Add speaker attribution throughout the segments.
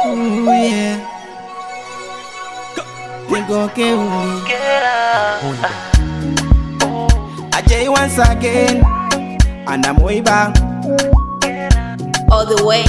Speaker 1: Ooh, yeah. We go get Ajay once again, and I'm way back.
Speaker 2: All the way.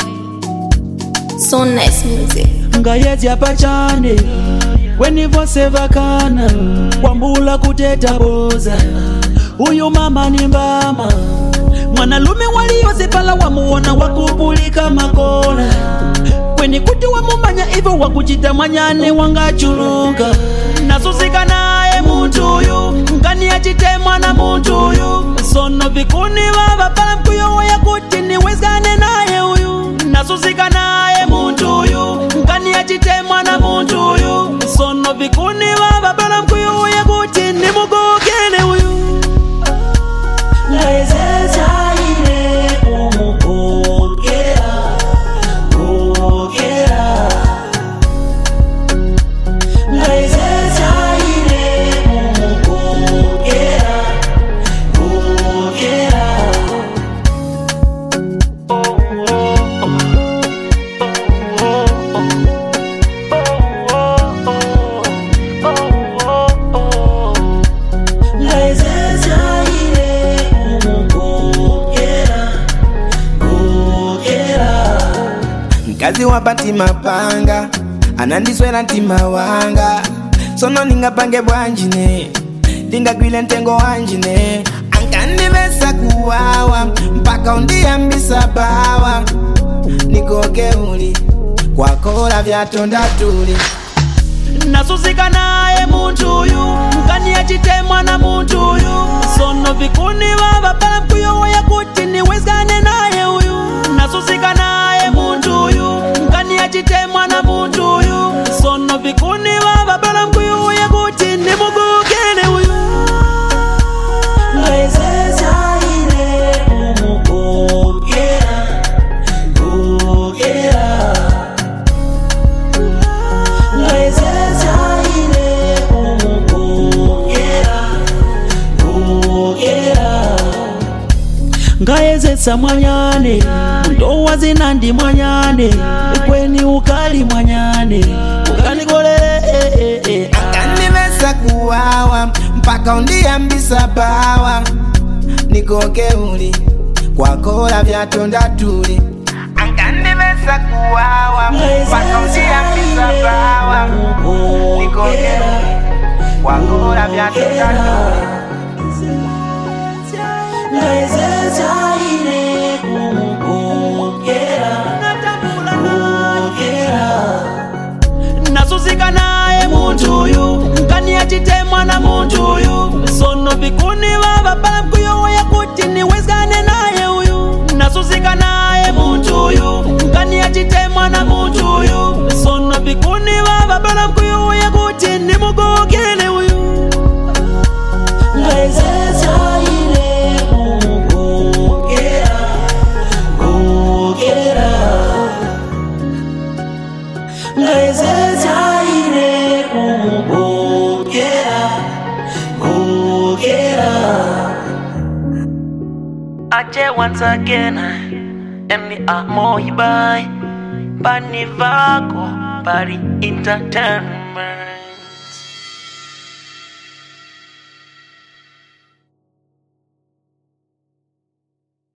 Speaker 2: So nice music.
Speaker 3: Ngayezi apachane wenivosevakana kwambula kuteta boza uyu mama ni mbama mwanalume waliyozipala wamuona wakupulika makona kweni kuti wamumanya ivo wakuchita mwanyane wangachuluka nasusika naye muntu uyu ngani yachitemwa na muntu uyu sono vikuni vavapala mkuyowo yakuti niwezane naye uyu nasusika naye muntu uyu ngani yachitemwa na muntu uyu sono vikuni vavapala mkuyowo yakuti nimugogene uyu ngaezezaile kumugogera gogera ngaezezaile kumugogera gogera
Speaker 1: Kazi wapati mapanga anandiswera ntima wanga sono ningapange bwanjine ndingagwile ntengo wanjine ankandivesa kuwawa mpaka undiyambisa bawa nikoke uli kwakola vyatonda tuli
Speaker 3: nasusika naye muntu uyu ngani yachitemwa na muntu uyu sono vikuni vavapala mkuyowo yakuti niwezane naye uyu nasusika naye muntu uyu ngani yachitemwa na muntu uyu sono vikuni vavapala mkuyowo yakuti nimugogene uyu ngaezezaile kumugogera gogera ngaezezaile kumugogera gogera ngaezesa mwanyane ndowa zinandi mwanyane kweni ukali mwanyane ukanikolele
Speaker 1: ankandivesa kuwawa mpaka undiyambisa bawa nikoke uli kwakola vyatonda tuli ankandivesa kuwawa mpaka undiyambisa bawa nikoke uli kwakola vyatonda tuli
Speaker 3: ngaezezaile kumugogera gogera nasusika naye muntu uyu ngani yachitemwa na muntu uyu sono vikuni vavapala mkuyowo yakuti niwezane naye uyu nasusika naye muntu uyu ngani yachitemwa na muntu uyu sono vikuni vavapala mkuyowo yakuti nimugogene uyu ngaezezaile kumugogera gogera ngaezezaile kumugogera gogera Ajay once again Emi amoibai Bani vako Bari entertain